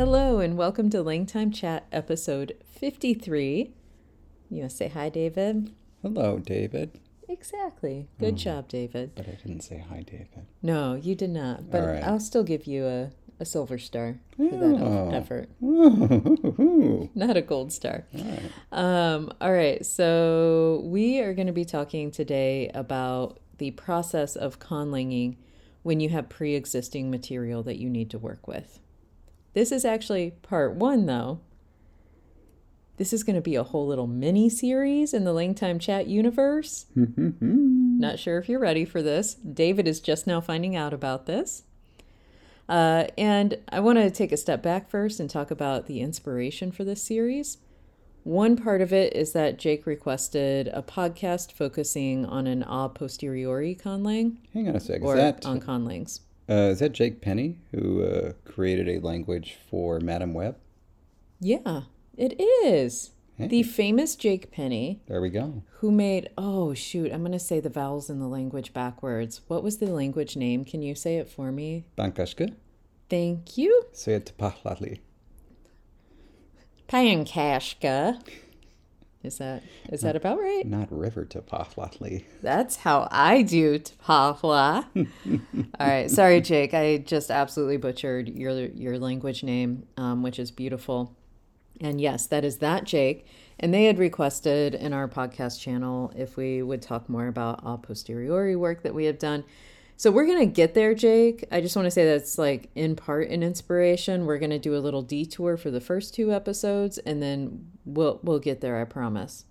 Hello and welcome to Langtime Chat episode 53. You want to say hi, David? Hello, David. Exactly. Good job, David. But I didn't say hi, David. No, you did not. But All right. I'll still give you a silver star for that effort. Ooh. Not a gold star. All right. All right. So we are going to be talking today about the process of conlanging when you have pre-existing material that you need to work with. This is actually part one, though. This is going to be a whole little mini series in the Langtime Chat universe. Not sure if you're ready for this. David is just now finding out about this. And I want to take a step back first and talk about the inspiration for this series. One part of it is that Jake requested a podcast focusing on an a posteriori conlang. Hang on a sec. Or on conlangs. Is that Jake Penny who created a language for Madame Web? Yeah, it is. Hey. The famous Jake Penny. There we go. Who made, I'm going to say the vowels in the language backwards. What was the language name? Can you say it for me? Bankashka. Thank you. Say it Pahlahtli. Pankashka. Is that about right? Not river to Pahlahtli. That's how I do Tapahla. All right. Sorry, Jake. I just absolutely butchered your language name, which is beautiful. And yes, that is that Jake. And they had requested in our podcast channel if we would talk more about a posteriori work that we have done. So we're going to get there, Jake. I just want to say that's like in part an inspiration. We're going to do a little detour for the first two episodes, and then we'll get there, I promise.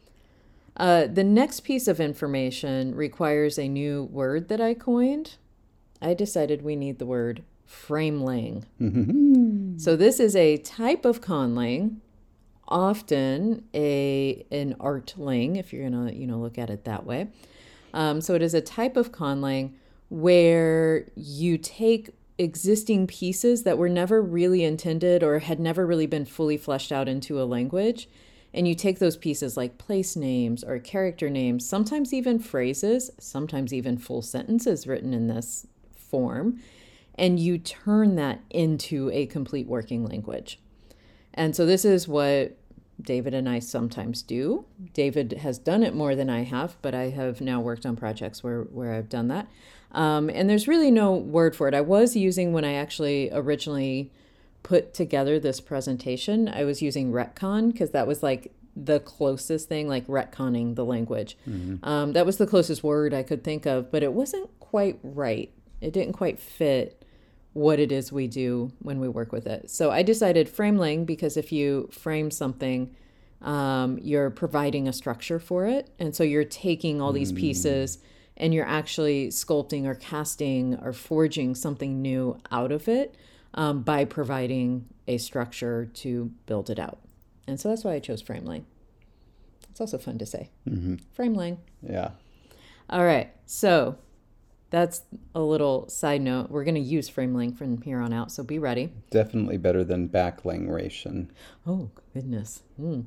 The next piece of information requires a new word that I coined. I decided we need the word framelang. So this is a type of conlang, often an artlang, if you're going to look at it that way. So it is a type of conlang where you take existing pieces that were never really intended or had never really been fully fleshed out into a language, and you take those pieces like place names or character names, sometimes even phrases, sometimes even full sentences written in this form, and you turn that into a complete working language. And so this is what David and I sometimes do. David has done it more than I have, but I have now worked on projects where I've done that. And there's really no word for it. I was using, when I actually originally put together this presentation, I was using retcon because that was like the closest thing, like retconning the language. That was the closest word I could think of, but it wasn't quite right. It didn't quite fit what it is we do when we work with it. So I decided framelang because if you frame something, you're providing a structure for it. And so you're taking all these pieces and you're actually sculpting or casting or forging something new out of it by providing a structure to build it out. And so that's why I chose framelang. It's also fun to say. Framelang. Yeah. All right. So that's a little side note. We're going to use framelang from here on out, so be ready. Definitely better than backlangration. Oh, goodness.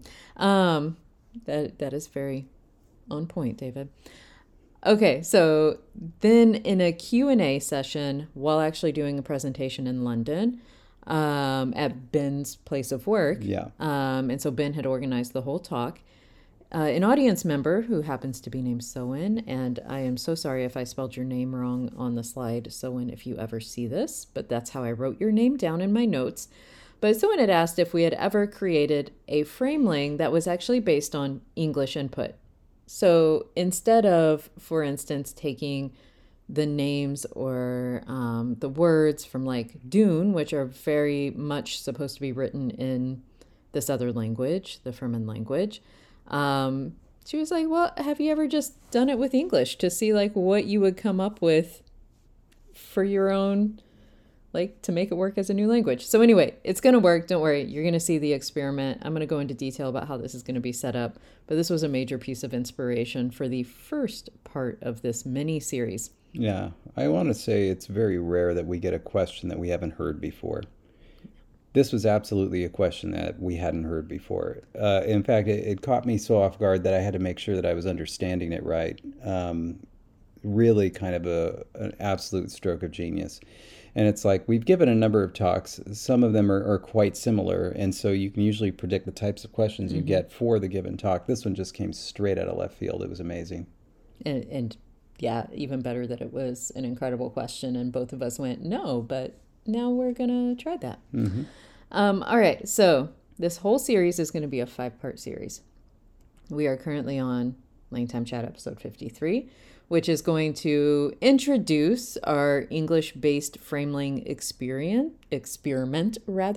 That is very on point, David. Okay, so then in a Q&A session, while actually doing a presentation in London at Ben's place of work, and so Ben had organized the whole talk, an audience member who happens to be named Soen, and I am so sorry if I spelled your name wrong on the slide, Soen, if you ever see this, but that's how I wrote your name down in my notes. But Soen had asked if we had ever created a framelang that was actually based on English input. So instead of, for instance, taking the names or the words from like Dune, which are very much supposed to be written in this other language, the Fremen language, she was like, well, have you ever just done it with English to see like what you would come up with for your own, like to make it work as a new language? So anyway, it's going to work. Don't worry. You're going to see the experiment. I'm going to go into detail about how this is going to be set up, but this was a major piece of inspiration for the first part of this mini series. Yeah. I want to say it's very rare that we get a question that we haven't heard before. This was absolutely a question that we hadn't heard before. In fact, it caught me so off guard that I had to make sure that I was understanding it right. Really kind of an absolute stroke of genius. And it's like we've given a number of talks. Some of them are quite similar, and so you can usually predict the types of questions you get for the given talk. This one just came straight out of left field. It was amazing. And yeah, even better that it was an incredible question, and both of us went, no, but now we're going to try that. All right, so this whole series is going to be a 5-part series. We are currently on Lang Time Chat episode 53, which is going to introduce our English-based Frameling experiment,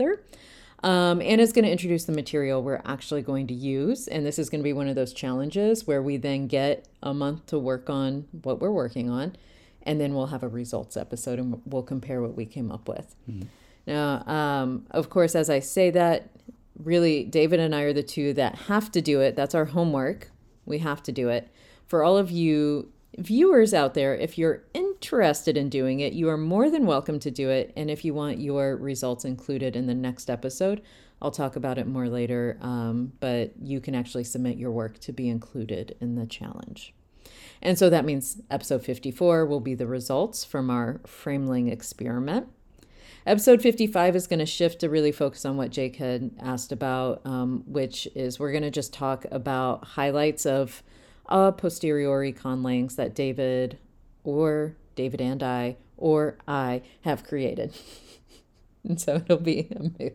and it's going to introduce the material we're actually going to use. And this is going to be one of those challenges where we then get a month to work on what we're working on, and then we'll have a results episode and we'll compare what we came up with. Now, of course, as I say that, really, David and I are the two that have to do it. That's our homework. We have to do it. For all of you viewers out there, if you're interested in doing it, you are more than welcome to do it. And if you want your results included in the next episode, I'll talk about it more later, but you can actually submit your work to be included in the challenge. And so that means episode 54 will be the results from our Frameling experiment. Episode 55 is going to shift to really focus on what Jake had asked about, which is we're going to just talk about highlights of a posteriori conlangs that David and I have created. And so it'll be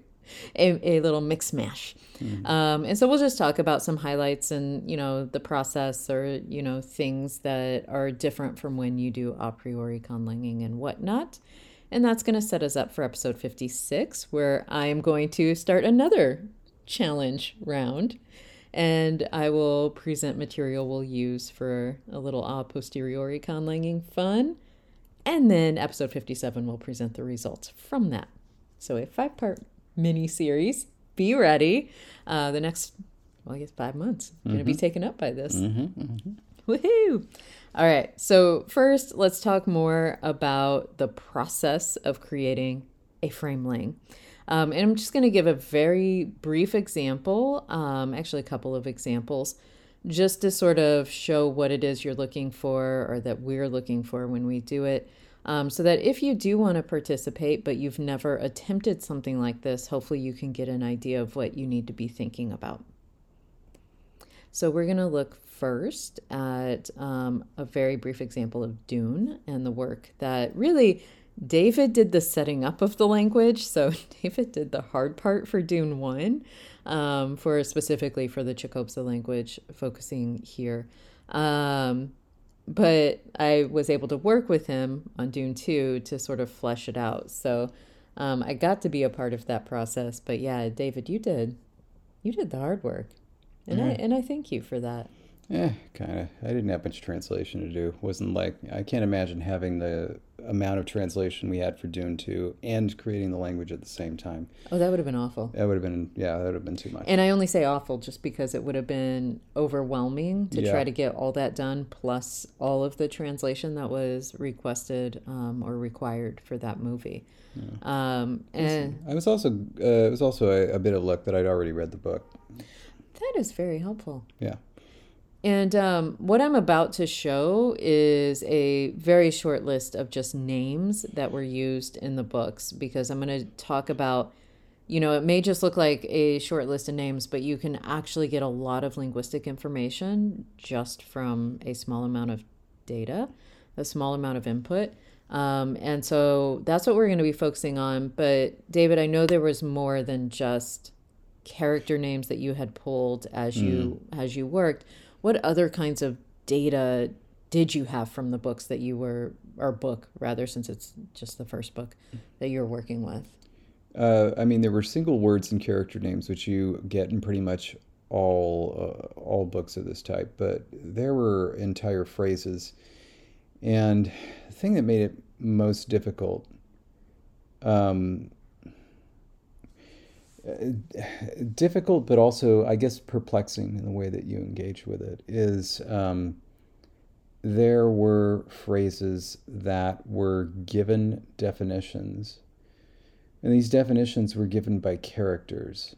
a little mix mash. And so we'll just talk about some highlights and, the process or, things that are different from when you do a priori conlanging and whatnot. And that's going to set us up for episode 56, where I am going to start another challenge round. And I will present material we'll use for a little a posteriori conlanging fun. And then episode 57 will present the results from that. So a 5-part mini-series. Be ready. The next, 5 months going to be taken up by this. Woohoo! All right, so first, let's talk more about the process of creating a frameling. And I'm just going to give a very brief example, actually a couple of examples, just to sort of show what it is you're looking for or that we're looking for when we do it. So that if you do want to participate, but you've never attempted something like this, hopefully you can get an idea of what you need to be thinking about. So we're going to look first at a very brief example of Dune and the work that really David did the setting up of the language. So David did the hard part for Dune 1, specifically for the Chicopsa language, focusing here. But I was able to work with him on Dune 2 to sort of flesh it out. So I got to be a part of that process. But yeah, David, you did the hard work. And I thank you for that. Yeah, kind of. I didn't have much translation to do. Wasn't like, I can't imagine having the amount of translation we had for Dune 2 and creating the language at the same time. Oh, that would have been awful. That would have been too much. And I only say awful just because it would have been overwhelming to try to get all that done, plus all of the translation that was requested or required for that movie. Yeah. And it was also a bit of luck that I'd already read the book. That is very helpful. Yeah. And what I'm about to show is a very short list of just names that were used in the books, because I'm going to talk about, it may just look like a short list of names, but you can actually get a lot of linguistic information just from a small amount of data, a small amount of input. And so that's what we're going to be focusing on. But David, I know there was more than just character names that you had pulled as you worked. What other kinds of data did you have from the books that you were, or book rather, since it's just the first book that you're working with? There were single words and character names, which you get in pretty much all books of this type, but there were entire phrases. And the thing that made it most difficult, but also, I guess, perplexing in the way that you engage with it, is there were phrases that were given definitions, and these definitions were given by characters,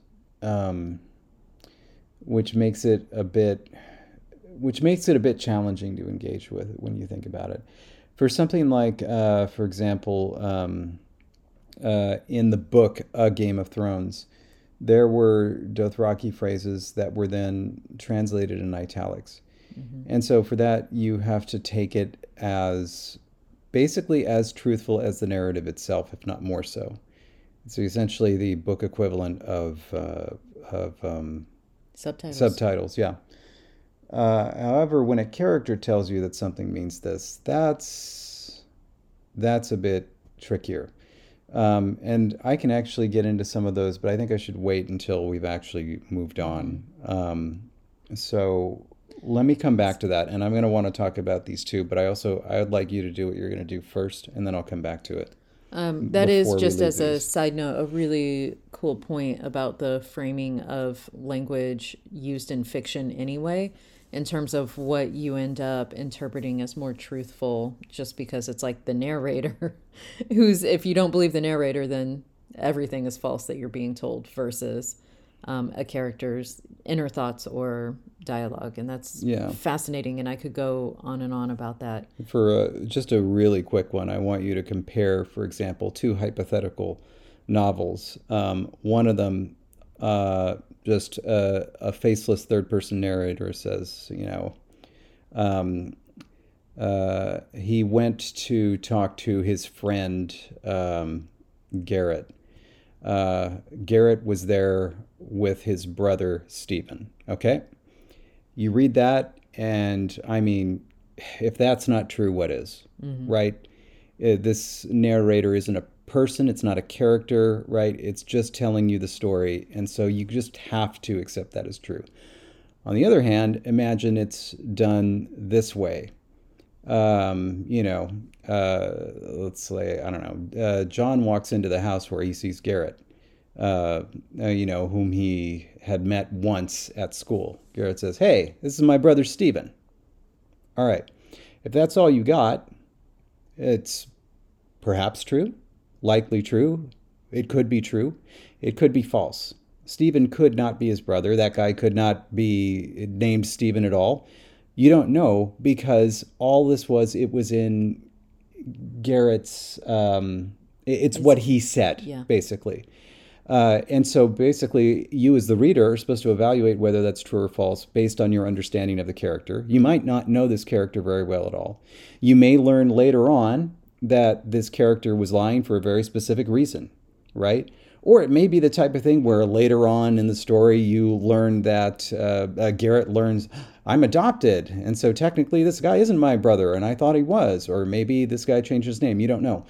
which makes it a bit challenging to engage with when you think about it. For something like, for example, in the book A Game of Thrones, there were Dothraki phrases that were then translated in italics. And so for that, you have to take it as basically as truthful as the narrative itself, if not more so. So essentially the book equivalent of subtitles, yeah. However, when a character tells you that something means this, that's a bit trickier. And I can actually get into some of those, but I think I should wait until we've actually moved on. So let me come back to that, and I'm going to want to talk about these two, but I would like you to do what you're going to do first, and then I'll come back to it. That is, just as a side note, a really cool point about the framing of language used in fiction anyway, in terms of what you end up interpreting as more truthful, just because it's like the narrator who's, if you don't believe the narrator, then everything is false that you're being told, versus a character's inner thoughts or dialogue. And that's fascinating, and I could go on and on about that. For just a really quick one, I want you to compare, for example, two hypothetical novels. One of them, just a faceless third-person narrator says, he went to talk to his friend Garrett. Garrett was there with his brother Stephen. Okay? You read that, and I mean, if that's not true, what is? Right? This narrator isn't a person, it's not a character, right? It's just telling you the story, and so you just have to accept that as true. On the other hand, imagine it's done this way. Let's say, I don't know, John walks into the house where he sees Garrett, whom he had met once at school. Garrett says, "Hey, this is my brother Stephen." All right. If that's all you got, it's perhaps true, likely true. It could be true. It could be false. Stephen could not be his brother. That guy could not be named Stephen at all. You don't know, because all this was, it was in Garrett's, it's what he said, basically. And so basically, you as the reader are supposed to evaluate whether that's true or false based on your understanding of the character. You might not know this character very well at all. You may learn later on that this character was lying for a very specific reason, right? Or it may be the type of thing where later on in the story you learn that Garrett learns, I'm adopted, and so technically this guy isn't my brother, and I thought he was. Or maybe this guy changed his name. You don't know.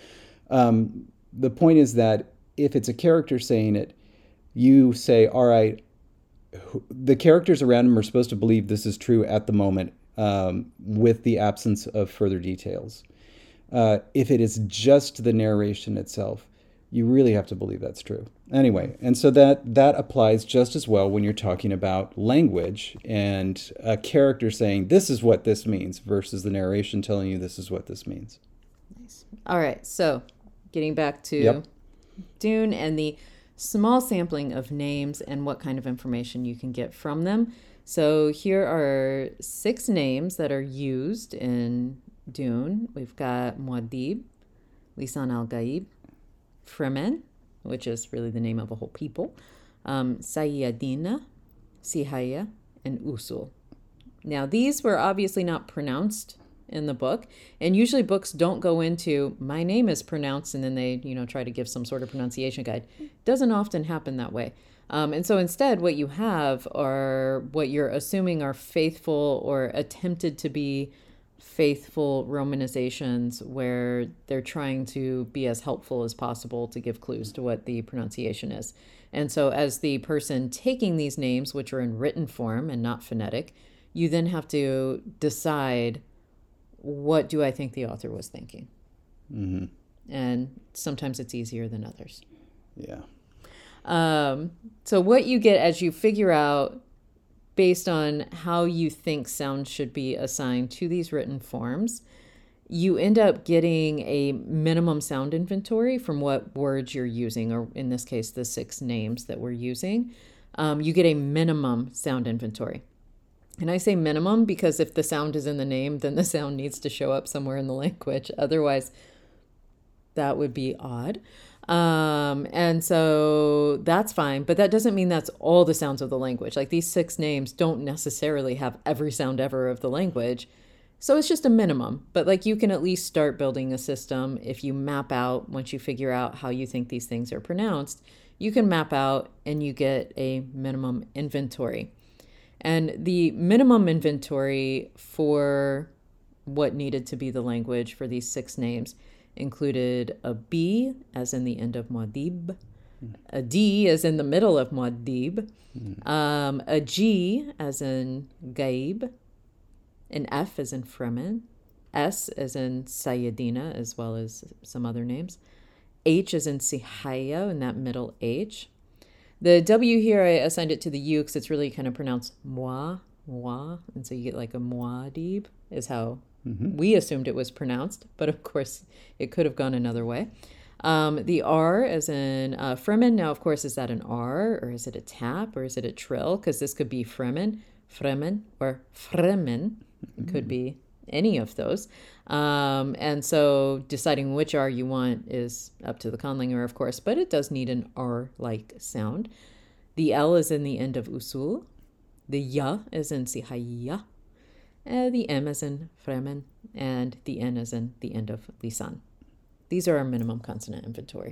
The point is that if it's a character saying it, you say, all right, the characters around him are supposed to believe this is true at the moment, with the absence of further details. If it is just the narration itself, you really have to believe that's true. Anyway, and so that applies just as well when you're talking about language and a character saying, this is what this means, versus the narration telling you this is what this means. Nice. All right, so getting back to Dune and the small sampling of names and what kind of information you can get from them. So here are 6 names that are used in Dune. We've got Muad'Dib, Lisan al-Gaib, Fremen, which is really the name of a whole people, Sayadina, Sihaya, and Usul. Now, these were obviously not pronounced in the book, and usually books don't go into, my name is pronounced, and then they, try to give some sort of pronunciation guide. It doesn't often happen that way. And so instead, what you have are what you're assuming are faithful or attempted to be faithful romanizations, where they're trying to be as helpful as possible to give clues to what the pronunciation is. And so as the person taking these names, which are in written form and not phonetic, you then have to decide, what do I think the author was thinking? Mm-hmm. And sometimes it's easier than others. Yeah. So what you get as you figure out, based on how you think sound should be assigned to these written forms, you end up getting a minimum sound inventory from what words you're using, or in this case, the 6 names that we're using. You get a minimum sound inventory. And I say minimum because if the sound is in the name, then the sound needs to show up somewhere in the language. Otherwise, that would be odd. And so that's fine, but that doesn't mean that's all the sounds of the language. Like these 6 names don't necessarily have every sound ever of the language. So it's just a minimum, but like you can at least start building a system if you map out, once you figure out how you think these things are pronounced, you can map out and you get a minimum inventory. And the minimum inventory for what needed to be the language for these 6 names included a B as in the end of Muad'Dib, a D as in the middle of Muad'Dib, a G as in Gaib, an F as in Fremen, S as in Sayyidina, as well as some other names, H as in Sihaya, in that middle H. The W here, I assigned it to the U because it's really kind of pronounced moi, and so you get like a Muad'Dib is how we assumed it was pronounced, but of course it could have gone another way. The R as in Fremen. Now, of course, is that an R or is it a tap or is it a trill? Because this could be Fremen, or Fremen. It could be any of those. And so deciding which R you want is up to the conlanger, of course, but it does need an R-like sound. The L is in the end of Usul. The Ya is in Sihaya. The M is in Fremen. And the N is in the end of Lisan. These are our minimum consonant inventory.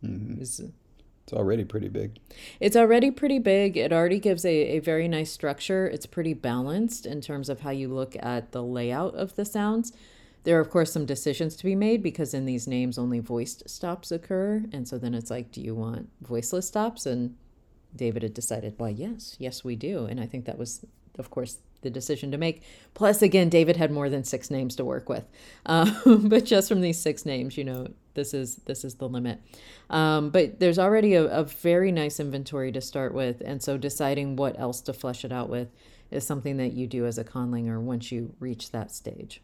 It's already pretty big. It's already pretty big. It already gives a very nice structure. It's pretty balanced in terms of how you look at the layout of the sounds. There are, of course, some decisions to be made because in these names only voiced stops occur. And so then it's like, do you want voiceless stops? And David had decided, well, yes, we do. And I think that was, of course, the decision to make. Plus, again, David had more than 6 names to work with. But just from these 6 names, this is the limit. But there's already a very nice inventory to start with. And so deciding what else to flesh it out with is something that you do as a conlanger once you reach that stage.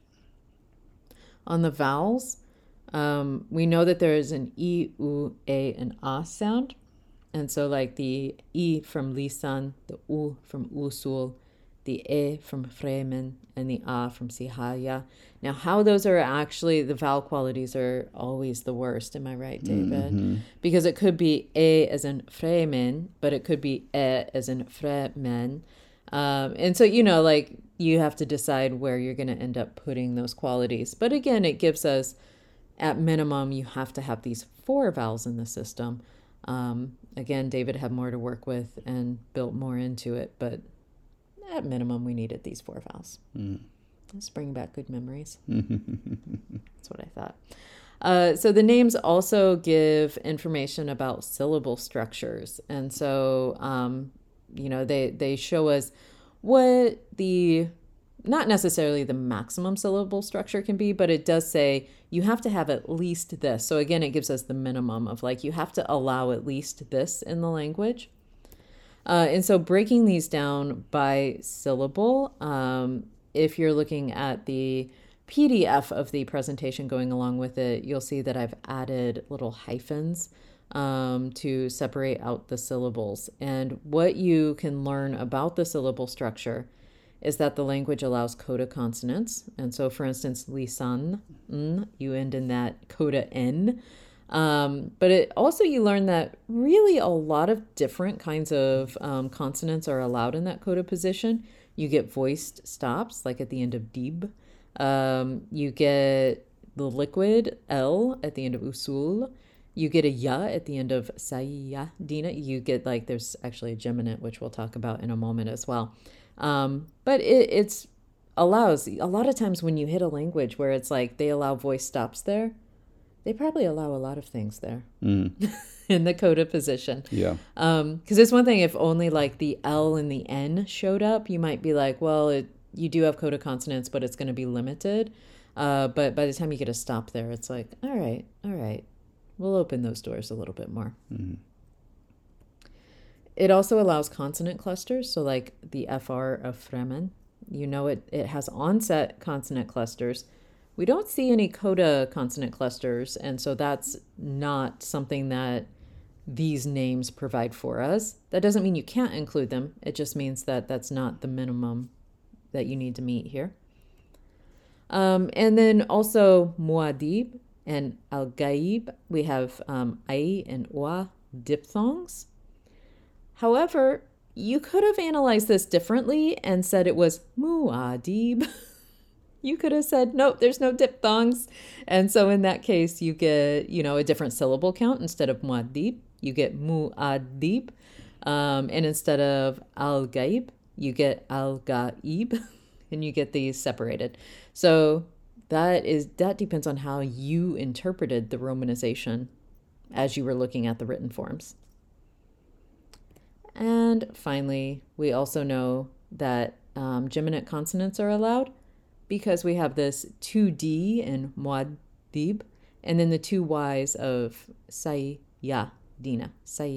On the vowels, we know that there is an I, U, A, and A sound. And so like the I from Lisan, the U from Usul, the E from Fremen, and the A from Sihaya. Now, how those are actually, the vowel qualities are always the worst. Am I right, David? Because it could be E as in Fremen, but it could be E as in Fremen. And so, like you have to decide where you're going to end up putting those qualities. But again, it gives us, at minimum, you have to have these 4 vowels in the system. Again, David had more to work with and built more into it, but at minimum, we needed these 4 vowels. Let's bring back good memories. That's what I thought. So the names also give information about syllable structures. And so, they show us what not necessarily the maximum syllable structure can be, but it does say you have to have at least this. So again, it gives us the minimum of like, you have to allow at least this in the language. And so breaking these down by syllable, if you're looking at the PDF of the presentation going along with it, you'll see that I've added little hyphens to separate out the syllables. And what you can learn about the syllable structure is that the language allows coda consonants. And so, for instance, lisan, you end in that coda N. But it also, you learn that really a lot of different kinds of consonants are allowed in that coda position. You get voiced stops, like at the end of dib. You get the liquid L at the end of usul. You get a ya at the end of sayyadina. You get there's actually a geminate, which we'll talk about in a moment as well. But it's allows, a lot of times when you hit a language where it's like they allow voice stops there, they probably allow a lot of things there in the coda position. Yeah. Because it's one thing if only like the L and the N showed up, you might be like, well, you do have coda consonants, but it's going to be limited. But by the time you get a stop there, it's like, all right, we'll open those doors a little bit more. It also allows consonant clusters. So like the FR of Fremen, it has onset consonant clusters. We don't see any coda consonant clusters, and so that's not something that these names provide for us. That doesn't mean you can't include them. It just means that that's not the minimum that you need to meet here. And then also Muad'Dib And al-gaib, we have ai and wa diphthongs. However, you could have analyzed this differently and said it was muad'Dib. You could have said, nope, there's no diphthongs. And so in that case, you get, a different syllable count. Instead of muad'Dib, you get mu'ad'Dib. And instead of al-gaib, you get al-gaib. And you get these separated. So that depends on how you interpreted the romanization as you were looking at the written forms. And finally, we also know that geminate consonants are allowed because we have this 2D in muad'Dib, and then the 2 Ys of sayyadina.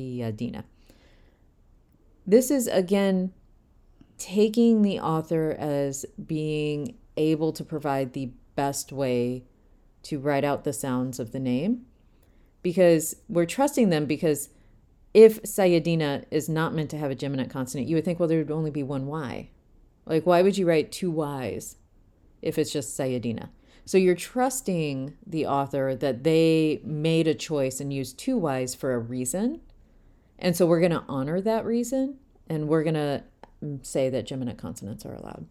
This is, again, taking the author as being able to provide the best way to write out the sounds of the name, because we're trusting them, because if Sayyadina is not meant to have a geminate consonant, you would think, well, there would only be 1 Y. Like, why would you write 2 Ys if it's just Sayyadina? So you're trusting the author that they made a choice and used 2 Ys for a reason. And so we're going to honor that reason, and we're going to say that geminate consonants are allowed.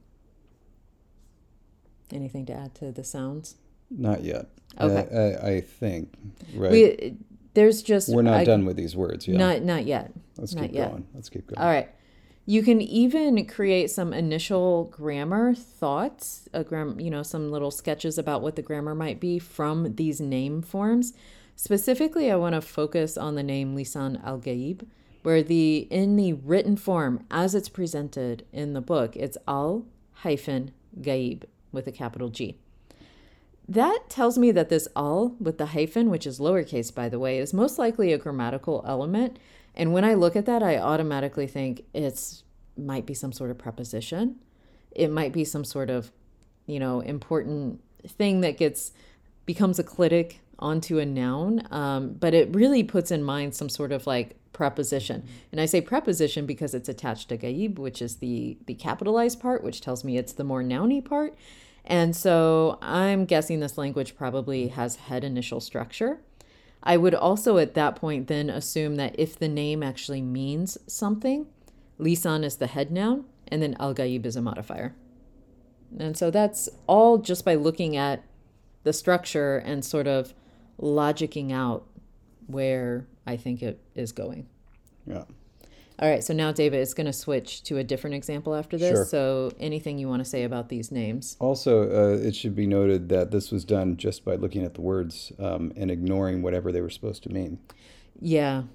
Anything to add to the sounds? Not yet. Okay. I think, right? We're not done with these words yet. Not yet. Let's keep going. All right. You can even create some initial grammar thoughts, some little sketches about what the grammar might be from these name forms. Specifically, I want to focus on the name Lisan al-Gaib, where in the written form, as it's presented in the book, it's al-gaib with a capital G. That tells me that this al with the hyphen, which is lowercase, by the way, is most likely a grammatical element. And when I look at that, I automatically think might be some sort of preposition. It might be some sort of, important thing that becomes a clitic onto a noun. But it really puts in mind some sort of like preposition. And I say preposition because it's attached to gaib, which is the capitalized part, which tells me it's the more nouny part. And so I'm guessing this language probably has head initial structure. I would also at that point then assume that if the name actually means something, lisan is the head noun, and then al-gaib is a modifier. And so that's all just by looking at the structure and sort of logicking out where I think it is going. Yeah. All right, so now David is going to switch to a different example after this. Sure. So anything you want to say about these names? Also, it should be noted that this was done just by looking at the words and ignoring whatever they were supposed to mean. Yeah.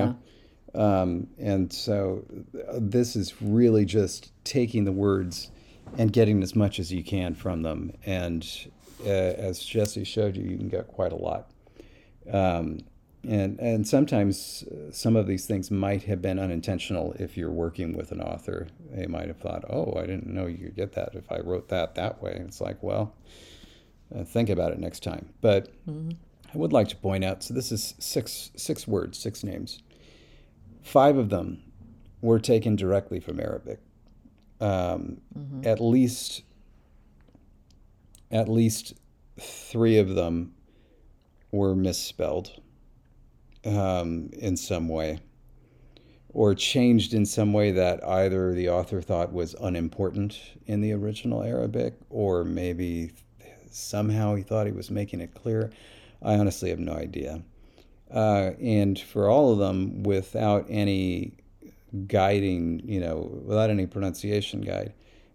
And so this is really just taking the words and getting as much as you can from them. And as Jesse showed you, you can get quite a lot. And sometimes some of these things might have been unintentional if you're working with an author. They might have thought, oh, I didn't know you could get that if I wrote that way. It's like, well, think about it next time. But I would like to point out, so this is six words, 6 names. 5 of them were taken directly from Arabic. At least 3 of them were misspelled in some way, or changed in some way that either the author thought was unimportant in the original Arabic, or maybe somehow he thought he was making it clear. I honestly have no idea. And for all of them, without any guiding, without any pronunciation guide,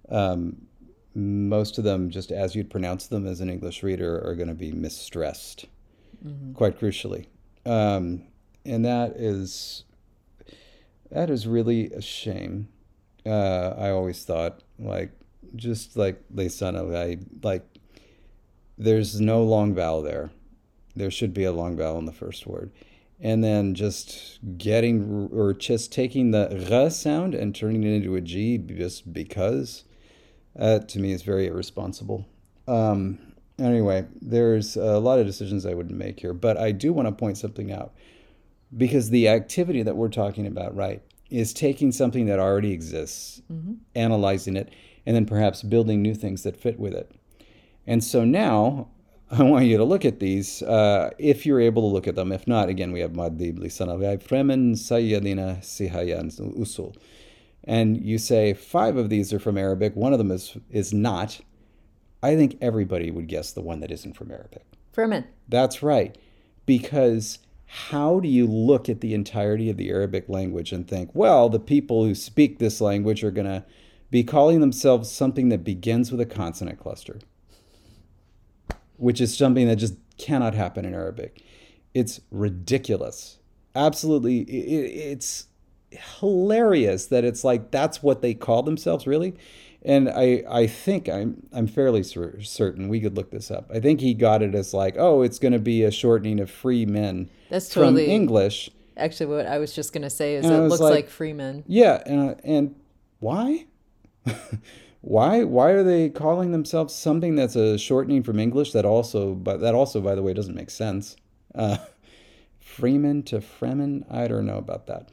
most of them, just as you'd pronounce them as an English reader, are going to be misstressed, quite crucially. And that is really a shame. I always thought, just like Lisan, there's no long vowel there. There should be a long vowel in the first word. And then just taking the R sound and turning it into a G just because, to me, is very irresponsible. Anyway, there's a lot of decisions I wouldn't make here, but I do want to point something out, because the activity that we're talking about, right, is taking something that already exists, analyzing it, and then perhaps building new things that fit with it. And so now I want you to look at these if you're able to look at them. If not, again, we have Madib Lisanavai, Fremen, Sayyadina, Sihayan, Usul. And you say 5 of these are from Arabic, one of them is not. I think everybody would guess the one that isn't from Arabic. Fremen. That's right. Because how do you look at the entirety of the Arabic language and think, well, the people who speak this language are going to be calling themselves something that begins with a consonant cluster, which is something that just cannot happen in Arabic. It's ridiculous. Absolutely. It's hilarious that it's like that's what they call themselves, really. And I think I'm fairly certain, we could look this up. I think he got it as like, oh, it's going to be a shortening of free men. That's totally from English. Actually, what I was just going to say is And it I was looks like Freeman. Yeah, and why? Why are they calling themselves something that's a shortening from English that also, by the way, doesn't make sense. Freeman to Fremen, I don't know about that.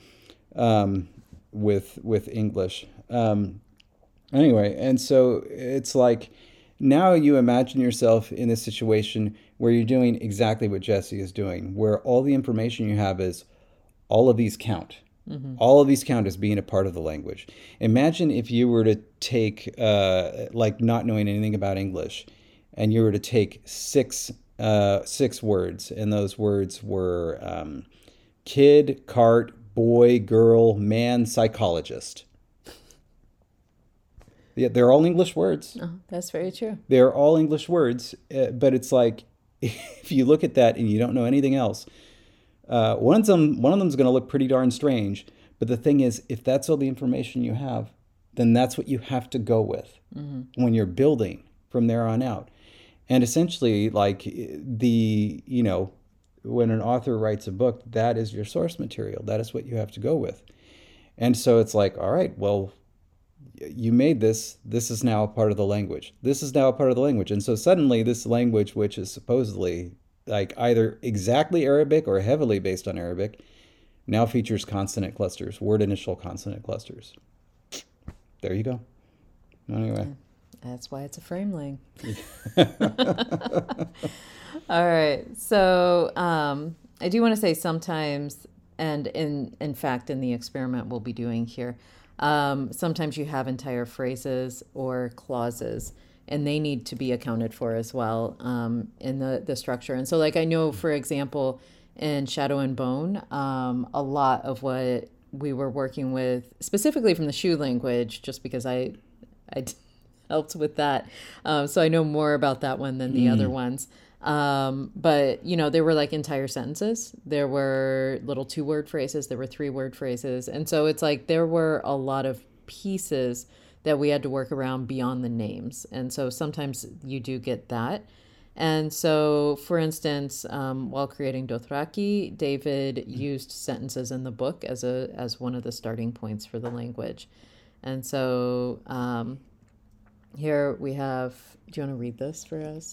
With English. Anyway, and so it's like now you imagine yourself in a situation where you're doing exactly what Jesse is doing, where all the information you have is all of these count. Mm-hmm. All of these count as being a part of the language. Imagine if you were to take, like not knowing anything about English, and you were to take six words, and those words were kid, cart, boy, girl, man, psychologist. Yeah, they're all English words. Oh, that's very true. They're all English words, but it's like if you look at that and you don't know anything else, one of them's going to look pretty darn strange. But the thing is, if that's all the information you have, then that's what you have to go with when you're building from there on out. And essentially, like when an author writes a book, that is your source material. That is what you have to go with. And so it's like, all right, well, you made this. This is now a part of the language. This is now a part of the language. And so suddenly this language, which is supposedly like either exactly Arabic or heavily based on Arabic, now features consonant clusters, word initial consonant clusters. There you go. Anyway. That's why it's a frameling. All right. So I do want to say sometimes, and in fact, in the experiment we'll be doing here, sometimes you have entire phrases or clauses, and they need to be accounted for as well in the structure. And so, like, I know, for example, in Shadow and Bone, a lot of what we were working with, specifically from the Shu language, just because I helped with that. So I know more about that one than the other ones. But, there were like entire sentences. There were little 2-word phrases. There were 3-word phrases. And so it's like there were a lot of pieces that we had to work around beyond the names. And so sometimes you do get that. And so, for instance, while creating Dothraki, David used sentences in the book as one of the starting points for the language. And so here we have, do you want to read this for us?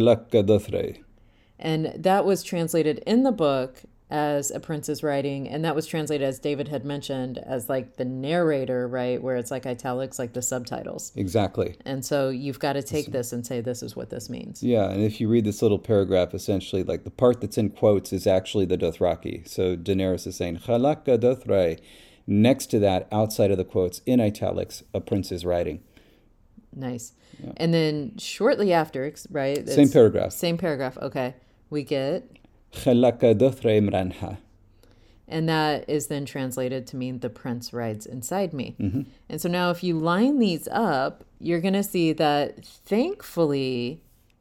And that was translated in the book as a prince's writing, and that was translated, as David had mentioned, as like the narrator, right, where it's like italics, like the subtitles. Exactly. And so you've got to take this and say, this is what this means. Yeah, and if you read this little paragraph, essentially, like the part that's in quotes is actually the Dothraki. So Daenerys is saying, Chalaka Dothrai. Next to that, outside of the quotes, in italics, a prince's writing. Nice. Yeah. And then shortly after, right? Same paragraph. Same paragraph. Okay. We get... And that is then translated to mean the prince rides inside me. Mm-hmm. And so now if you line these up, you're going to see that thankfully,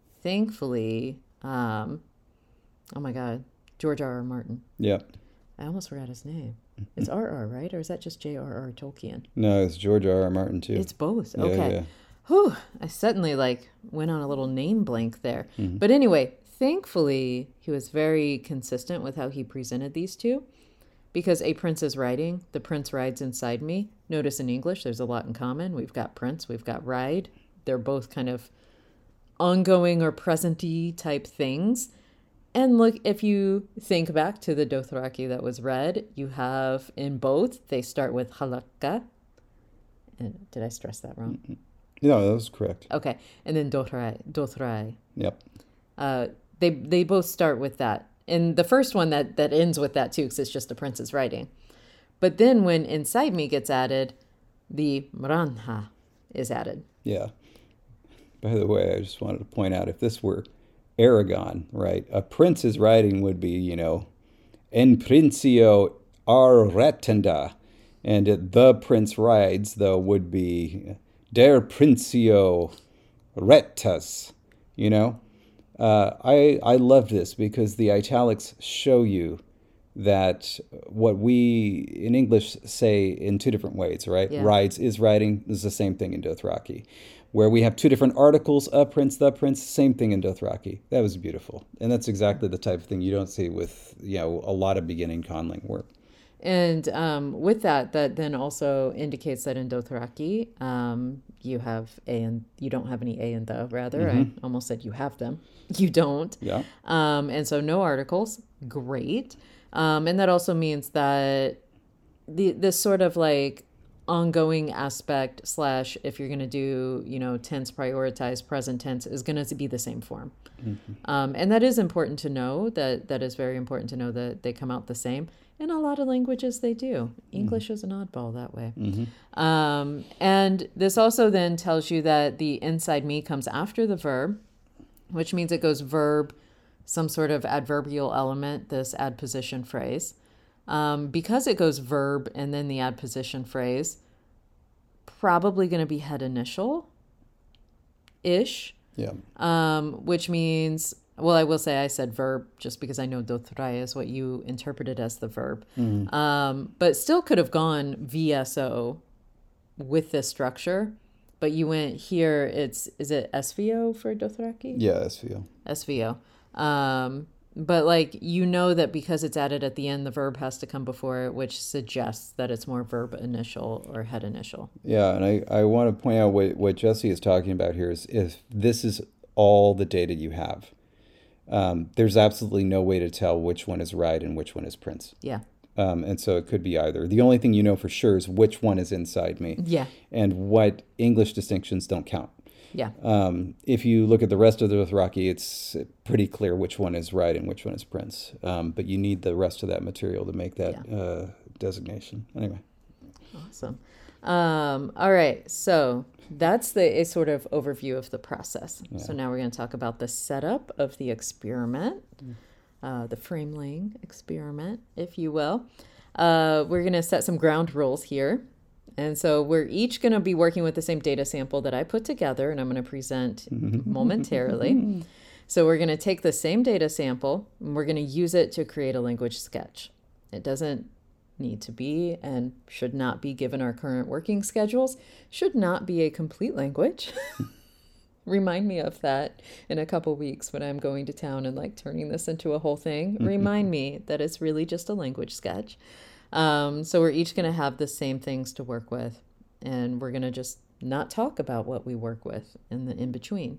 oh my God, George R.R. Martin. Yeah. I almost forgot his name. It's R.R., right? Or is that just J.R.R. Tolkien? No, it's George R.R. Martin too. It's both. Okay. Yeah. Whew, I suddenly went on a little name blank there. Mm-hmm. But anyway, thankfully, he was very consistent with how he presented these two, because a prince is riding, the prince rides inside me. Notice in English, there's a lot in common. We've got prince, we've got ride. They're both kind of ongoing or present-y type things. And look, if you think back to the Dothraki that was read, you have in both, they start with halakka. And did I stress that wrong? No, that was correct. Okay. And then Dothrai. Yep. They both start with that. And the first one that ends with that too, because it's just the prince's writing. But then when inside me gets added, the mranha is added. Yeah. By the way, I just wanted to point out, if this were Aragon, right, a prince's writing would be, En Princio Arretenda, and the prince rides, though, would be Der Princio Rettas, I love this because the italics show you that what we in English say in two different ways, right? Yeah. Rides is riding is the same thing in Dothraki. Where we have two different articles, a prince, the prince, same thing in Dothraki. That was beautiful. And that's exactly the type of thing you don't see with, a lot of beginning conlang work. And with that then also indicates that in Dothraki, you have you don't have any a and the, rather. I almost said you have them. You don't. Yeah. And so no articles. Great. And that also means that this sort of like ongoing aspect / if you're going to do, tense prioritized present tense is going to be the same form. And that is important to know, that is very important to know that they come out the same. In a lot of languages, they do. English is an oddball that way. And this also then tells you that the inside me comes after the verb, which means it goes verb, some sort of adverbial element, this adposition phrase. Because it goes verb and then the adposition phrase, probably going to be head initial-ish. Yeah. Which means, well, I will say I said verb just because I know Dothraya is what you interpreted as the verb. But still could have gone VSO with this structure. But you went here, is it SVO for Dothraki? Yeah, SVO. SVO. But that because it's added at the end, the verb has to come before it, which suggests that it's more verb initial or head initial. Yeah, and I want to point out what Jesse is talking about here is if this is all the data you have, there's absolutely no way to tell which one is right and which one is prince. Yeah. And so it could be either. The only thing you know for sure is which one is inside me. Yeah. And what English distinctions don't count. Yeah. If you look at the rest of the Dothraki, it's pretty clear which one is right and which one is prince. But you need the rest of that material to make that designation. Anyway. Awesome. All right. So that's a sort of overview of the process. Yeah. So now we're going to talk about the setup of the experiment, the frame-laying experiment, if you will. We're going to set some ground rules here. And so we're each going to be working with the same data sample that I put together, and I'm going to present momentarily. So we're going to take the same data sample, and we're going to use it to create a language sketch. It doesn't need to be and should not be, given our current working schedules, should not be a complete language. Remind me of that in a couple weeks when I'm going to town and turning this into a whole thing. Remind me that it's really just a language sketch. So we're each going to have the same things to work with, and we're going to just not talk about what we work with in between.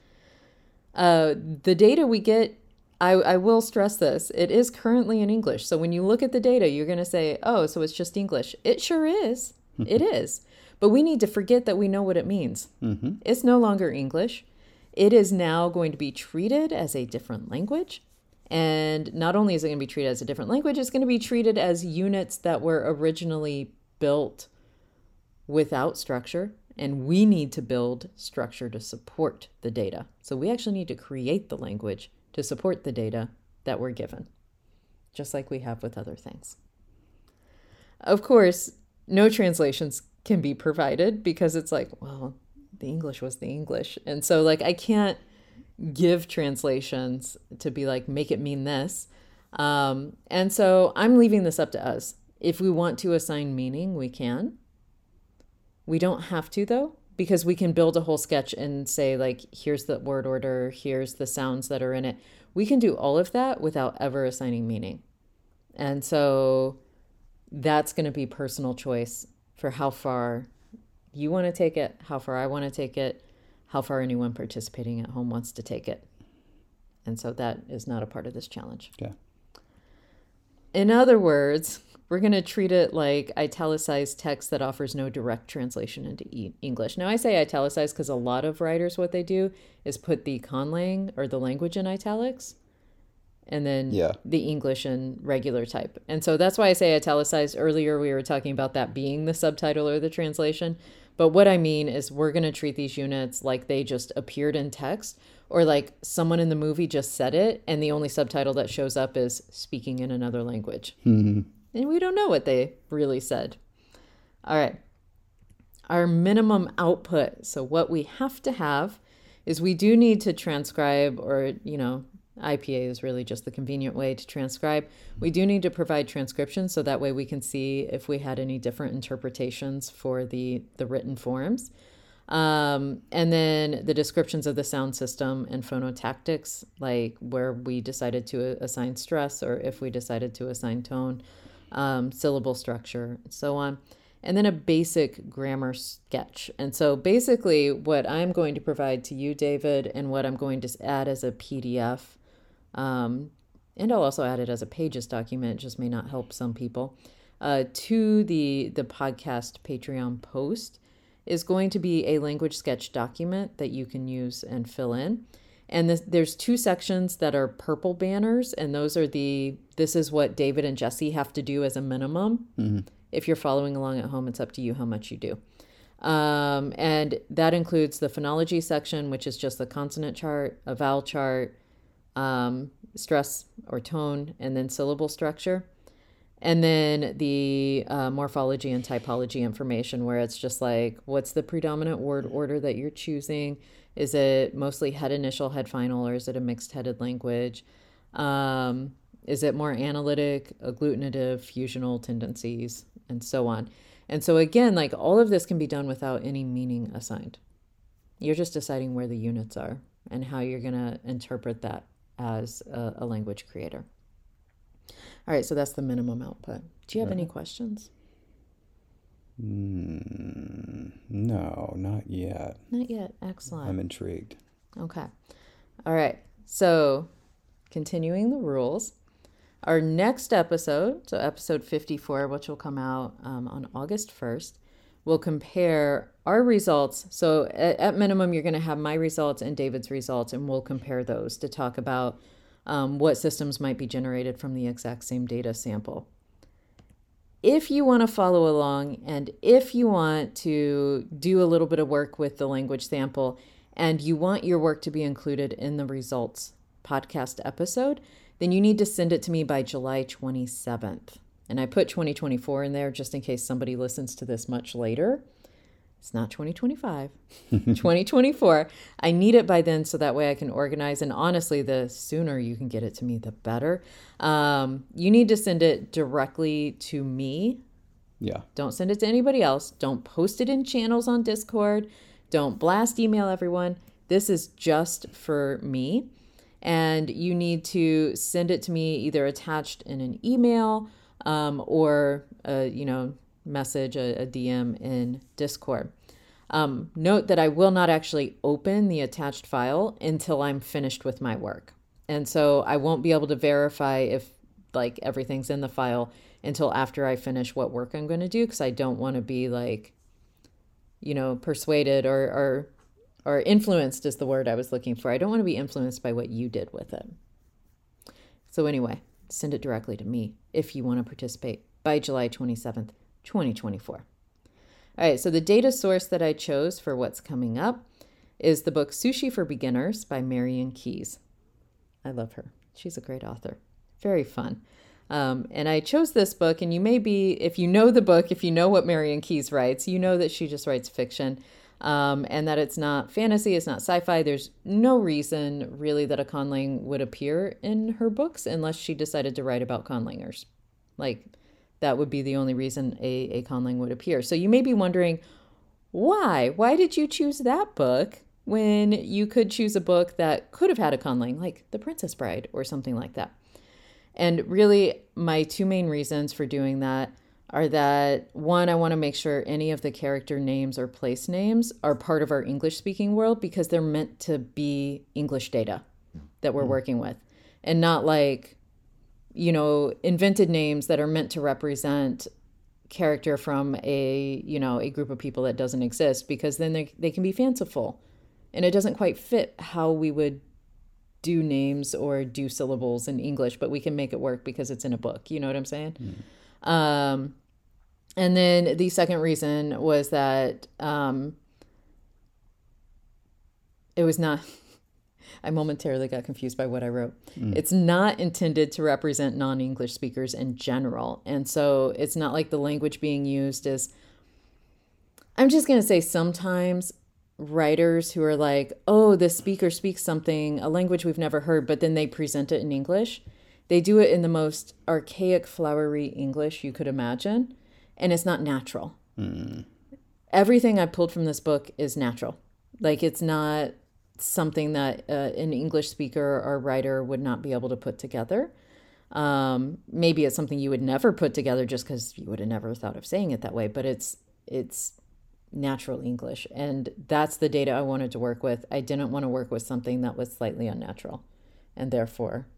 The data we get, I will stress this, it is currently in English. So when you look at the data, you're going to say, oh, so it's just English. It sure is. It is. But we need to forget that we know what it means. It's no longer English. It is now going to be treated as a different language. And not only is it going to be treated as a different language, it's going to be treated as units that were originally built without structure. And we need to build structure to support the data. So we actually need to create the language to support the data that we're given, just like we have with other things. Of course, no translations can be provided because it's well, the English was the English. And so I can't give translations to be make it mean this. And so I'm leaving this up to us. If we want to assign meaning, we can. We don't have to, though, because we can build a whole sketch and say, here's the word order, here's the sounds that are in it. We can do all of that without ever assigning meaning. And so that's going to be personal choice for how far you want to take it, how far I want to take it, how far anyone participating at home wants to take it. And so that is not a part of this challenge. Okay. In other words, we're going to treat it like italicized text that offers no direct translation into English. Now, I say italicized because a lot of writers, what they do is put the conlang or the language in italics and then Yeah. the English in regular type. And so that's why I say italicized. Earlier, we were talking about that being the subtitle or the translation. But what I mean is we're going to treat these units like they just appeared in text, or like someone in the movie just said it and the only subtitle that shows up is speaking in another language. And we don't know what they really said. All right. Our minimum output. So what we have to have is we do need to transcribe, or, IPA is really just the convenient way to transcribe. We do need to provide transcription so that way we can see if we had any different interpretations for the written forms. And then the descriptions of the sound system and phonotactics, like where we decided to assign stress or if we decided to assign tone, syllable structure, and so on. And then a basic grammar sketch. And so basically what I'm going to provide to you, David, and what I'm going to add as a PDF, and I'll also add it as a Pages document, just may not help some people, to the podcast Patreon post is going to be a language sketch document that you can use and fill in. And there's 2 sections that are purple banners, and those are this is what David and Jesse have to do as a minimum. Mm-hmm. If you're following along at home, it's up to you how much you do. And that includes the phonology section, which is just the consonant chart, a vowel chart, stress or tone, and then syllable structure. And then the morphology and typology information, where it's just like, what's the predominant word order that you're choosing? Is it mostly head initial, head final, or is it a mixed headed language? Is it more analytic, agglutinative, fusional tendencies, and so on? And so again, like all of this can be done without any meaning assigned. You're just deciding where the units are and how you're going to interpret that as a language creator. All right, so that's the minimum output. Do you have any questions? No, not yet. Not yet. Excellent. I'm intrigued. Okay. All right. So continuing the rules, our next episode, so episode 54, which will come out on August 1st, will compare our results. So at minimum, you're going to have my results and David's results, and we'll compare those to talk about what systems might be generated from the exact same data sample. If you want to follow along and if you want to do a little bit of work with the language sample and you want your work to be included in the results podcast episode, then you need to send it to me by July 27th. And I put 2024 in there just in case somebody listens to this much later. It's not 2025, 2024. I need it by then so that way I can organize. And honestly, the sooner you can get it to me, the better. You need to send it directly to me. Yeah. Don't send it to anybody else. Don't post it in channels on Discord. Don't blast email everyone. This is just for me. And you need to send it to me either attached in an email or message, a DM in Discord. Note that I will not actually open the attached file until I'm finished with my work. And so I won't be able to verify if like everything's in the file until after I finish what work I'm going to do, because I don't want to be like, persuaded or influenced is the word I was looking for. I don't want to be influenced by what you did with it. So anyway, send it directly to me if you want to participate by July 27th, 2024. All right, so the data source that I chose for what's coming up is the book Sushi for Beginners by Marian Keyes. I love her. She's a great author. Very fun. And I chose this book, and you may be, if you know the book, if you know what Marian Keyes writes, you know that she just writes fiction, and that it's not fantasy, it's not sci-fi. There's no reason really that a conlang would appear in her books unless she decided to write about conlangers. Like, that would be the only reason a conlang would appear. So you may be wondering, why? Why did you choose that book when you could choose a book that could have had a conlang, like The Princess Bride or something like that? And really, my 2 main reasons for doing that are that, one, I want to make sure any of the character names or place names are part of our English-speaking world because they're meant to be English data that we're working with, and not like, invented names that are meant to represent character from a group of people that doesn't exist, because then they can be fanciful, and it doesn't quite fit how we would do names or do syllables in English, but we can make it work because it's in a book. You know what I'm saying? And then the second reason was that it was not, I momentarily got confused by what I wrote. It's not intended to represent non-English speakers in general. And so it's not like the language being used is, I'm just going to say sometimes writers who are like, oh, the speaker speaks something, a language we've never heard, but then they present it in English. They do it in the most archaic, flowery English you could imagine. And it's not natural. Everything I pulled from this book is natural. Like, it's not something that an English speaker or writer would not be able to put together. Maybe it's something you would never put together just because you would have never thought of saying it that way. But it's natural English. And that's the data I wanted to work with. I didn't want to work with something that was slightly unnatural, and therefore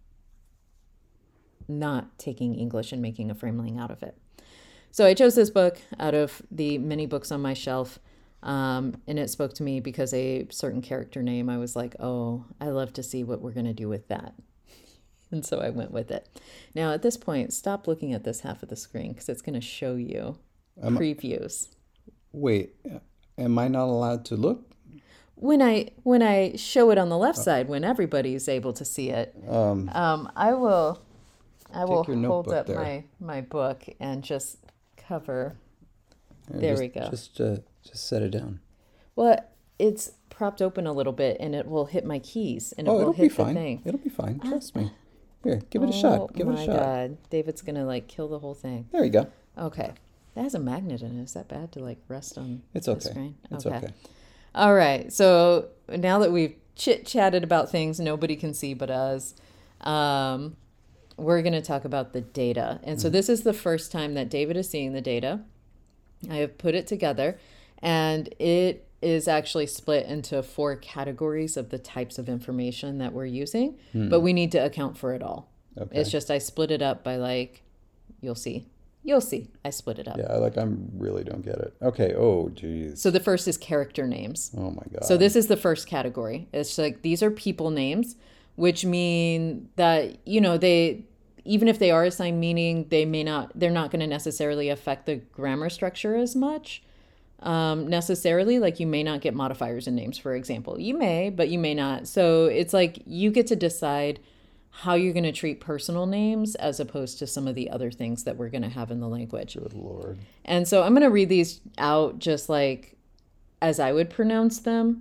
not taking English and making a frameling out of it. So I chose this book out of the many books on my shelf, and it spoke to me because a certain character name, I was like, oh, I love to see what we're going to do with that. And so I went with it. Now, at this point, stop looking at this half of the screen because it's going to show you previews. Wait, am I not allowed to look? When I show it on the left side, when everybody's able to see it, I will hold up my book and just cover. There we go. Just set it down. Well, it's propped open a little bit, and it will hit my keys, and it'll hit be fine. the thing. It'll be fine. Trust me. Here, give it a shot. Give it a shot. Oh my God, David's gonna kill the whole thing. There you go. Okay, that has a magnet in it. Is that bad to rest on the screen? It's okay. All right. So now that we've chit-chatted about things nobody can see but us, we're going to talk about the data. And so this is the first time that David is seeing the data. I have put it together, and it is actually split into 4 categories of the types of information that we're using, but we need to account for it all. Okay. It's just I split it up by you'll see. I split it up. Yeah, I really don't get it. Okay. Oh, geez. So the first is character names. Oh my God. So this is the first category. It's these are people names, which mean that, they, even if they are assigned meaning, they're not going to necessarily affect the grammar structure as much. Necessarily, you may not get modifiers in names, for example. You may, but you may not. So it's you get to decide how you're going to treat personal names as opposed to some of the other things that we're going to have in the language. Good Lord. And so I'm going to read these out just as I would pronounce them,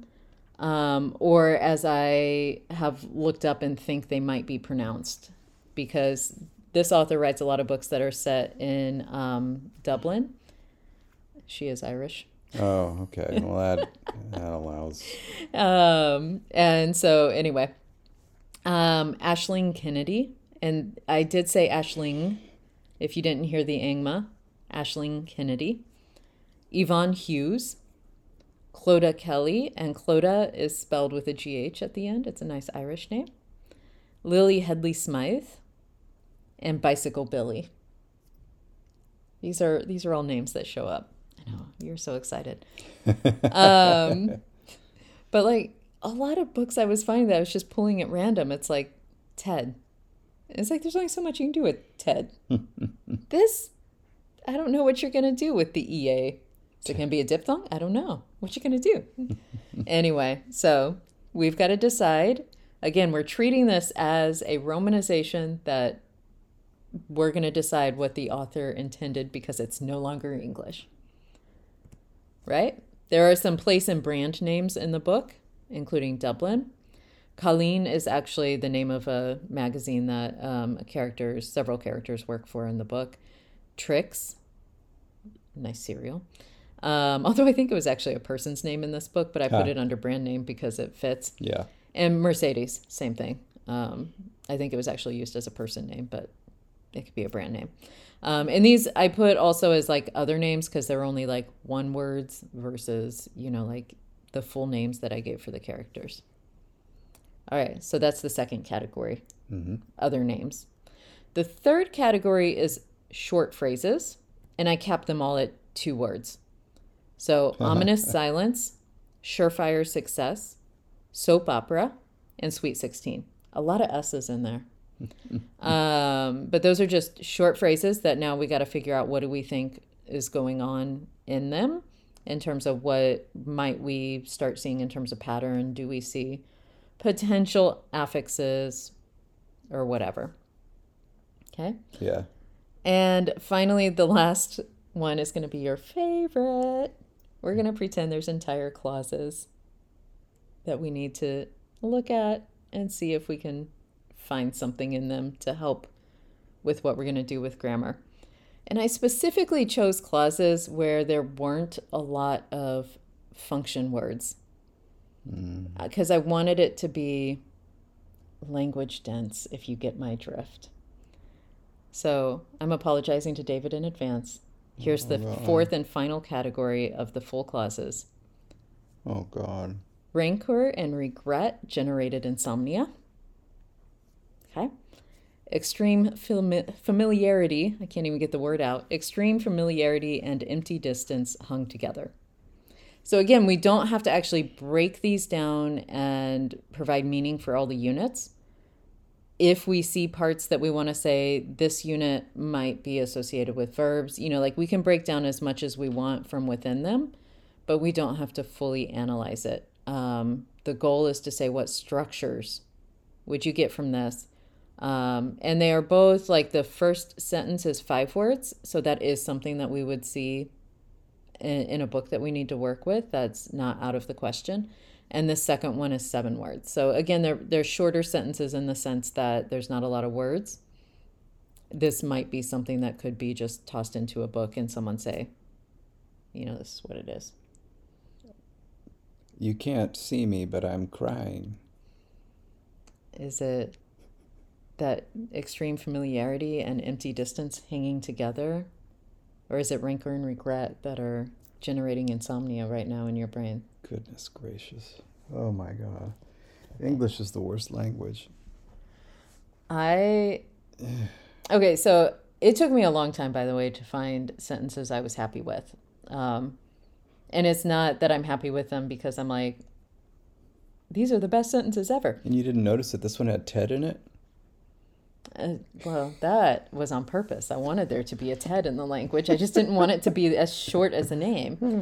or as I have looked up and think they might be pronounced, because this author writes a lot of books that are set in Dublin. She is Irish. Oh, okay. Well, that allows. And so anyway, Aisling Kennedy, and I did say Aisling, if you didn't hear the Angma, Aisling Kennedy, Yvonne Hughes, Clodagh Kelly, and Clodagh is spelled with a GH at the end. It's a nice Irish name. Lily Headley Smythe, and Bicycle Billy. These are all names that show up. I know, you're so excited. But a lot of books I was finding that I was just pulling at random. It's Ted. It's there's only so much you can do with Ted. This, I don't know what you're going to do with the EA. Is it going to be a diphthong? I don't know. What you going to do? Anyway, so we've got to decide. Again, we're treating this as a romanization that we're going to decide what the author intended because it's no longer English. Right? There are some place and brand names in the book, including Dublin. Colleen is actually the name of a magazine that several characters work for in the book. Trix, nice cereal. Although I think it was actually a person's name in this book, but I put it under brand name because it fits. Yeah. And Mercedes, same thing. I think it was actually used as a person name, but it could be a brand name. And these I put also as other names because they're only one words versus, the full names that I gave for the characters. All right, so that's the second category, other names. The third category is short phrases, and I cap them all at 2 words. So ominous silence, surefire success, soap opera, and sweet 16. A lot of S's in there. But those are just short phrases that now we got to figure out what do we think is going on in them in terms of what might we start seeing in terms of pattern. Do we see potential affixes or whatever? Okay. Yeah. And finally, the last one is going to be your favorite. We're going to pretend there's entire clauses that we need to look at and see if we can find something in them to help with what we're going to do with grammar. And I specifically chose clauses where there weren't a lot of function words because I wanted it to be language dense, if you get my drift. So I'm apologizing to David in advance. Here's the fourth and final category of the full clauses. Oh, God. Rancor and regret generated insomnia. Okay. Extreme familiarity, I can't even get the word out. Extreme familiarity and empty distance hung together. So again, we don't have to actually break these down and provide meaning for all the units. If we see parts that we want to say this unit might be associated with verbs, like we can break down as much as we want from within them, but we don't have to fully analyze it. The goal is to say what structures would you get from this? And they are both like the first sentence is 5 words. So that is something that we would see in a book that we need to work with. That's not out of the question. And the second one is 7 words. So again, they're shorter sentences in the sense that there's not a lot of words. This might be something that could be just tossed into a book and someone say, this is what it is. You can't see me, but I'm crying. Is it that extreme familiarity and empty distance hanging together? Or is it rancor and regret that are generating insomnia right now in your brain? Goodness gracious. Oh my God. English is the worst language. Okay, so it took me a long time, by the way, to find sentences I was happy with. And it's not that I'm happy with them because I'm like, these are the best sentences ever. And you didn't notice that this one had Ted in it? Well, that was on purpose. I wanted there to be a Ted in the language. I just didn't want it to be as short as a name.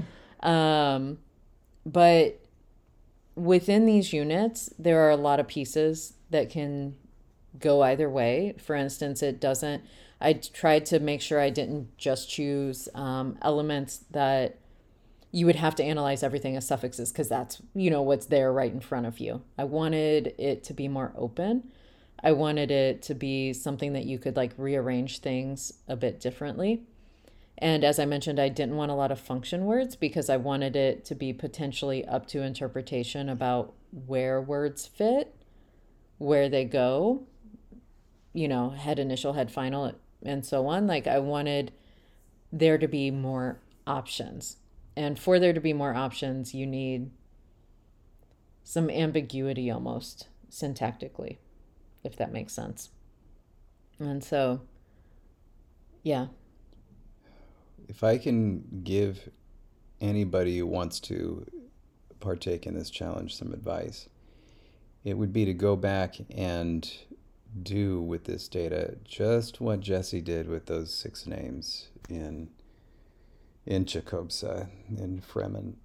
But within these units, there are a lot of pieces that can go either way. For instance, I tried to make sure I didn't just choose elements that you would have to analyze everything as suffixes because that's, what's there right in front of you. I wanted it to be more open. I wanted it to be something that you could rearrange things a bit differently. And as I mentioned, I didn't want a lot of function words because I wanted it to be potentially up to interpretation about where words fit, where they go, head initial, head final, and so on. I wanted there to be more options. And for there to be more options, you need some ambiguity almost syntactically, if that makes sense. And so, yeah. If I can give anybody who wants to partake in this challenge some advice, it would be to go back and do with this data just what Jesse did with those 6 names in Jacobsa, in Fremen,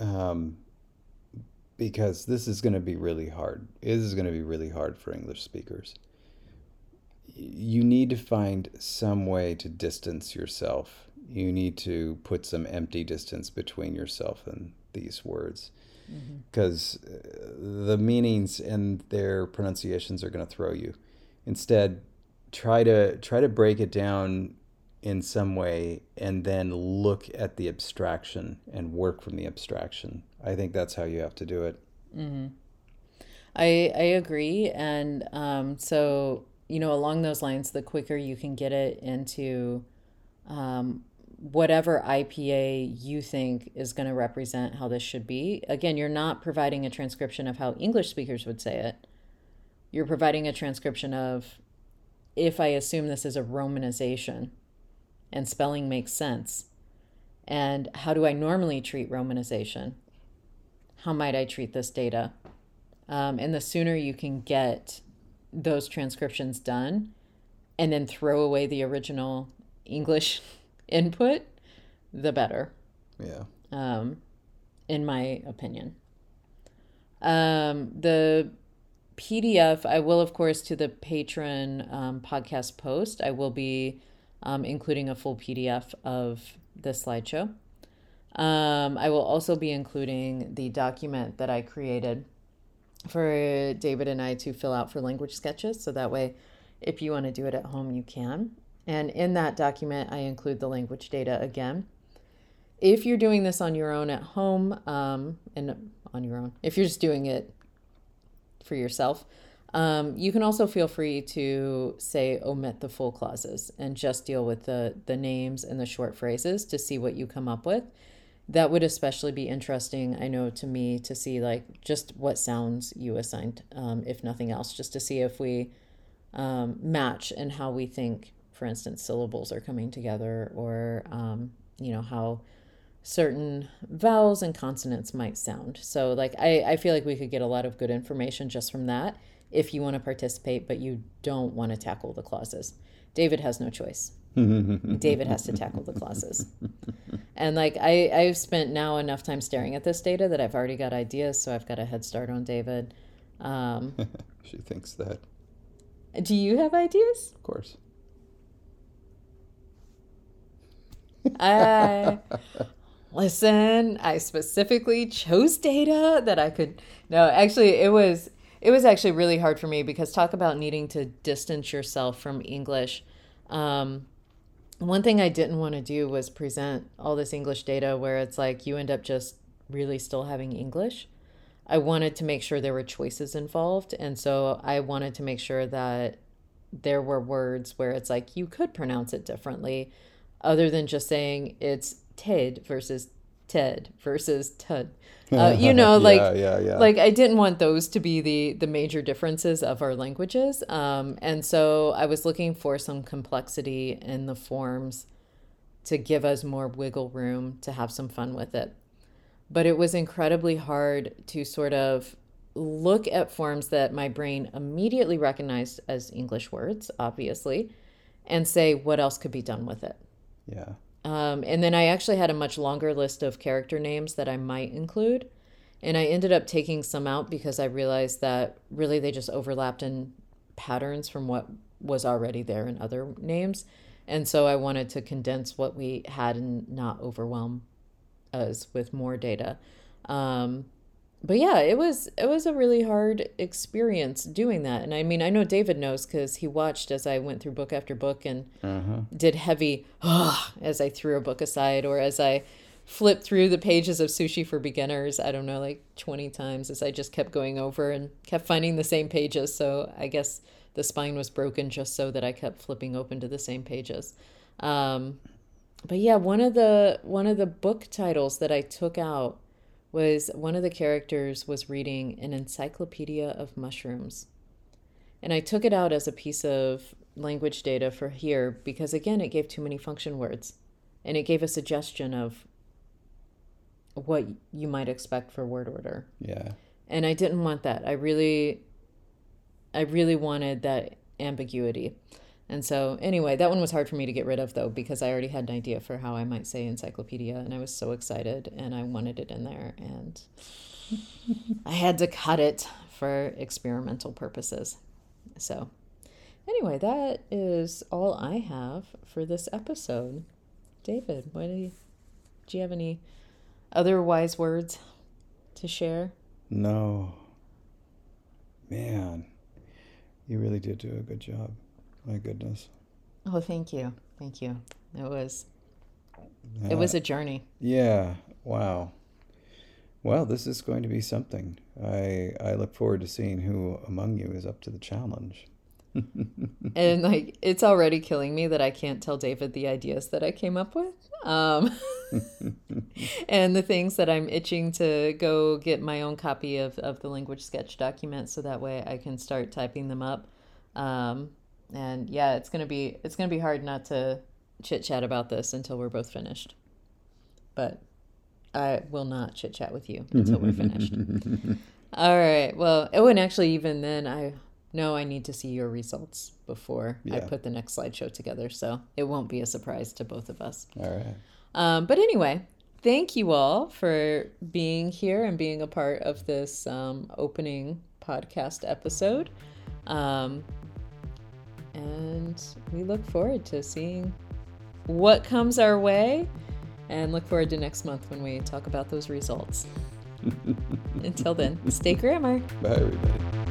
because this is going to be really hard. It is going to be really hard for English speakers. You need to find some way to distance yourself. You need to put some empty distance between yourself and these words, because the meanings and their pronunciations are going to throw you. Instead, try to break it down in some way and then look at the abstraction and work from the abstraction. I think that's how you have to do it. Mm-hmm. I agree. And so, along those lines, the quicker you can get it into whatever IPA you think is going to represent how this should be. Again, you're not providing a transcription of how English speakers would say it. You're providing a transcription of if I assume this is a romanization and spelling makes sense, and how do I normally treat romanization? How might I treat this data? And the sooner you can get those transcriptions done and then throw away the original English input, the better. Yeah. In my opinion. The PDF, I will, of course, to the Patreon podcast post, I will be including a full PDF of the slideshow. I will also be including the document that I created for David and I to fill out for language sketches. So that way, if you want to do it at home, you can. And in that document, I include the language data again. If you're doing this on your own at home, and on your own, if you're just doing it for yourself, you can also feel free to say omit the full clauses and just deal with the names and the short phrases to see what you come up with. That would especially be interesting, I know, to me, to see like just what sounds you assigned, if nothing else, just to see if we match in how we think, for instance, syllables are coming together, or how certain vowels and consonants might sound. So like I feel like we could get a lot of good information just from that if you want to participate, but you don't want to tackle the clauses. David has no choice. David has to tackle the clauses. And like I've spent now enough time staring at this data that I've already got ideas, so I've got a head start on David. She thinks that. Do you have ideas? Of course. Listen, I specifically chose data that I could. No, actually, it was actually really hard for me, because talk about needing to distance yourself from English. One thing I didn't want to do was present all this English data where it's like you end up just really still having English. I wanted to make sure there were choices involved. And so I wanted to make sure that there were words where it's like you could pronounce it differently, other than just saying it's Ted versus Ted versus Tud. Like I didn't want those to be the major differences of our languages. And so I was looking for some complexity in the forms to give us more wiggle room to have some fun with it. But it was incredibly hard to sort of look at forms that my brain immediately recognized as English words, obviously, and say what else could be done with it. Yeah. And then I actually had a much longer list of character names that I might include. And I ended up taking some out because I realized that really they just overlapped in patterns from what was already there in other names. And so I wanted to condense what we had and not overwhelm us with more data. But yeah, it was a really hard experience doing that. And I mean, I know David knows because he watched as I went through book after book and did heavy as I threw a book aside, or as I flipped through the pages of Sushi for Beginners, I don't know, like 20 times, as I just kept going over and kept finding the same pages. So I guess the spine was broken just so that I kept flipping open to the same pages. But yeah, one of the book titles that I took out was one of the characters was reading an encyclopedia of mushrooms. And I took it out as a piece of language data for here because, again, it gave too many function words. And it gave a suggestion of what you might expect for word order. Yeah. And I didn't want that. I really wanted that ambiguity. And so anyway, that one was hard for me to get rid of, though, because I already had an idea for how I might say encyclopedia, and I was so excited and I wanted it in there, and I had to cut it for experimental purposes. So anyway, that is all I have for this episode. David, do you have any other wise words to share? No. Man, you really did do a good job. My goodness. Oh, thank you. Thank you. It was a journey. Yeah. Wow. Well, this is going to be something. I look forward to seeing who among you is up to the challenge. And like, it's already killing me that I can't tell David the ideas that I came up with. And the things that I'm itching to go get my own copy of the language sketch document so that way I can start typing them up. And yeah, it's gonna be hard not to chit chat about this until we're both finished. But I will not chit chat with you until we're finished. All right. Well, oh, and actually, even then, I know I need to see your results before I put the next slideshow together, so it won't be a surprise to both of us. All right. But anyway, thank you all for being here and being a part of this opening podcast episode. And we look forward to seeing what comes our way, and look forward to next month when we talk about those results. Until then, stay grammar. Bye, everybody.